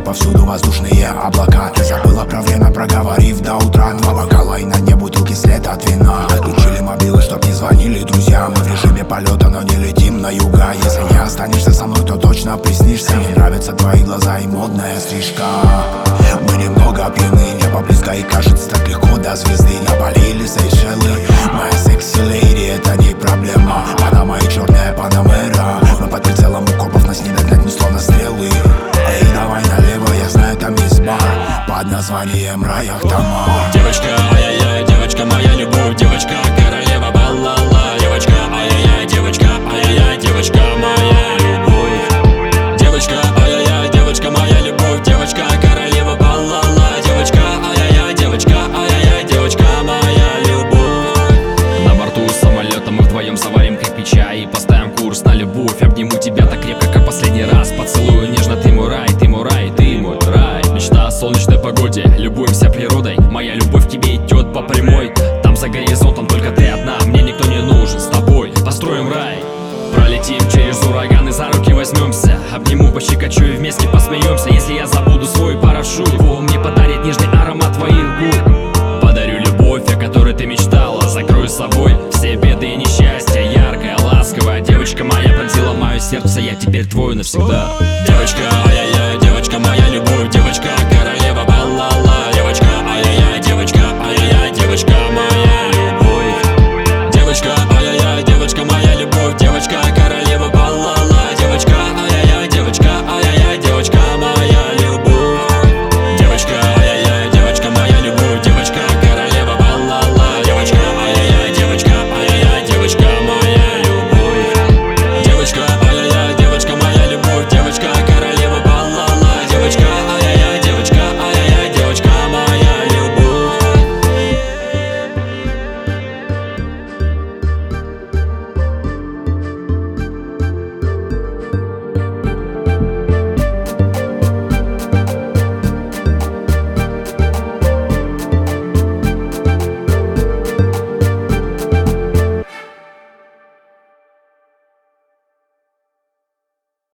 повсюду воздушные облака. Ты забыла про время, проговорив до утра. 2 бокала и на дне бутылки след от вина. Отключили мобилы, чтоб не звонили друзья. Мы в режиме полета, но не летим на юга. Если не останешься со мной, то точно приснишься. Мне нравятся твои глаза и модная стрижка. Мы немного пьяны, небо близко и кажется так легко до звезды. На Бали или Сейшелы. Моя секси-леди, это не проблема. Панама и черная Панамера. Мы под прицелом у копов, нас не догнать, мы словно стрелы. Эй, давай налево, я знаю, там есть бар под названием Райахтама. Девочка, ай-яй-яй, девочка моя любовь. Девочка, королева балала. Девочка, ай-яй-яй, девочка, ай-яй-яй, девочка моя любовь. Девочка, ай-яй-яй, девочка моя любовь. Девочка, королева балала. Девочка, ай-яй-яй, девочка, ай-яй-яй, девочка моя любовь. На борту самолета мы вдвоем заварим кирпича и поставим курс на любовь. Обниму тебя так крепко, как последний раз. Поцелую нежно, ты мой рай, ты мой рай, ты мой рай. Мечта о солнечной погоде, любуемся природой. Моя любовь к тебе идет по прямой. Там за горизонтом только ты одна, мне никто не нужен. С тобой построим рай. Пролетим через ураганы, за руки возьмемся. Обниму, пощекочу и вместе посмеемся. Если я забуду свой парашют, его мне подарит нежный аромат твоих губ. Подарю любовь, о которой ты мечтала. Закрою с собой все беды и несчастья. Яркая, ласковая девочка моя пронзила мое сердце. Я теперь твой навсегда. Девочка,